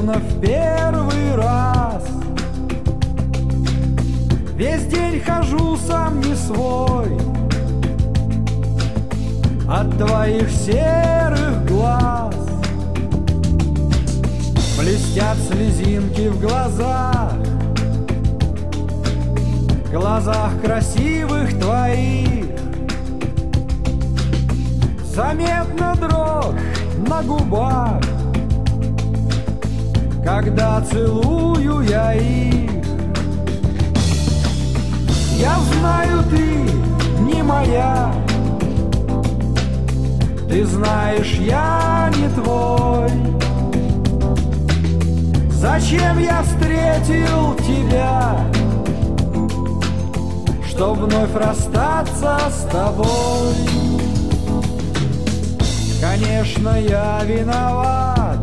словно в первый раз. Весь день хожу сам не свой от твоих серых глаз. Блестят слезинки в глазах красивых твоих. Заметна дрожь на губах, когда целую я их. Я знаю, ты не моя, ты знаешь, я не твой. Зачем я встретил тебя, чтоб вновь расстаться с тобой? Конечно, я виноват,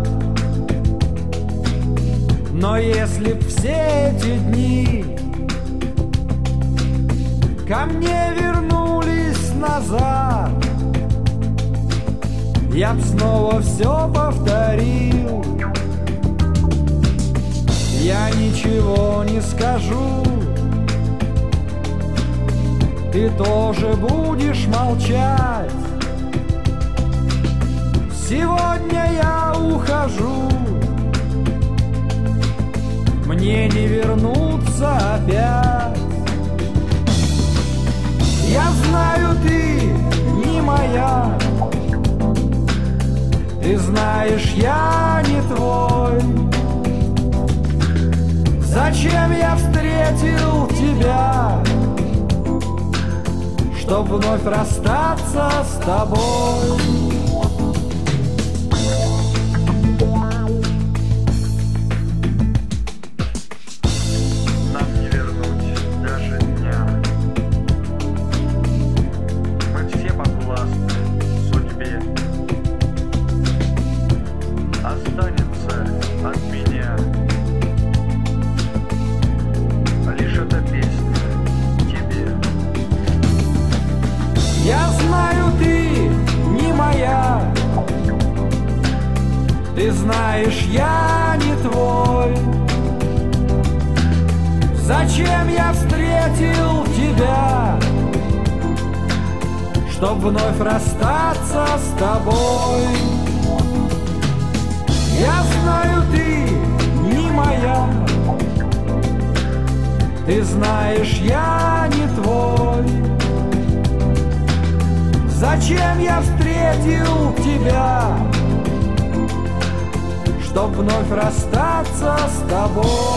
но если б все эти дни ко мне вернулись назад, я б снова все повторил. Я ничего не скажу, ты тоже будешь молчать. Сегодня я ухожу, мне не вернуться опять. Я знаю, ты не моя, ты знаешь, я не твой. Зачем я встретил тебя, чтоб вновь расстаться с тобой? Ты знаешь, я не твой. Зачем я встретил тебя, чтоб вновь расстаться с тобой? Я знаю, ты не моя, ты знаешь, я не твой. Зачем я встретил тебя, чтоб вновь расстаться с тобой?